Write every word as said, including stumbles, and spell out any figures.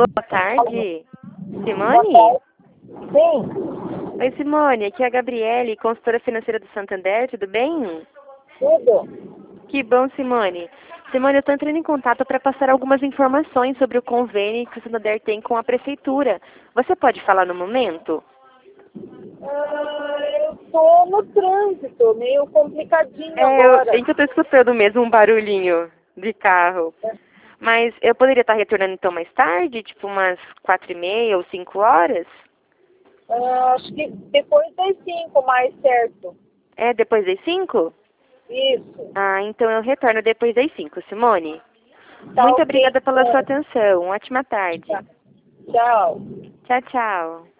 Boa tarde, Boa Simone? tarde. Sim, Oi, Simone, aqui é a Gabriele, consultora financeira do Santander, tudo bem? tudo. Que bom, Simone. Simone, eu estou entrando em contato para passar algumas informações sobre o convênio que o Santander tem com a Prefeitura. Você pode falar no momento? Ah, eu tô no trânsito, meio complicadinho É, eu, agora. é que eu estou escutando mesmo um barulhinho de carro. Mas eu poderia estar retornando então mais tarde, tipo umas quatro e meia ou cinco horas? Ah, acho que depois das cinco, mais certo. É, depois das cinco? Isso. Ah, então eu retorno depois das cinco, Simone. Tá Muito ok. obrigada pela sua Então. atenção. Ótima tarde. Tá. Tchau. Tchau, tchau.